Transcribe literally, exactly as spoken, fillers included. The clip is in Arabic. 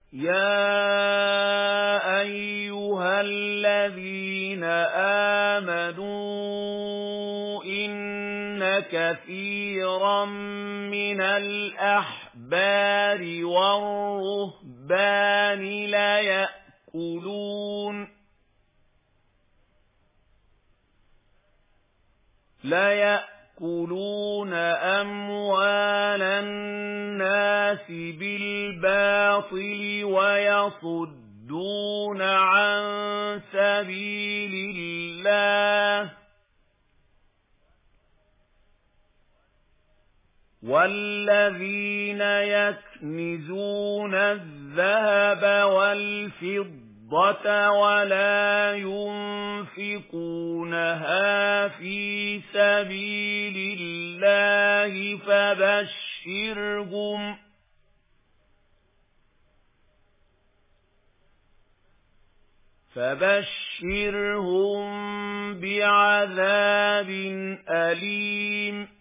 يَا أَيُّهَا الَّذِينَ آمَنُوا إِنَّ كَثِيرًا مِنَ الْأَحْبَارِ وَالرُّهْبَانِ لَيَأْكُلُونَ لَيَأْكُلُونَ أَمْوَالَ النَّاسِ بِالْبَاطِلِ وَيَصُدُّونَ عَن سَبِيلِ اللَّهِ وَالَّذِينَ يَكْنِزُونَ الذَّهَبَ وَالْفِضَّةَ وَلَا يُنْفِقُونَهَا فِي سَبِيلِ اللَّهِ فَبَشِّرْهُم فَبَشِّرْهُم بِعَذَابٍ أَلِيمٍ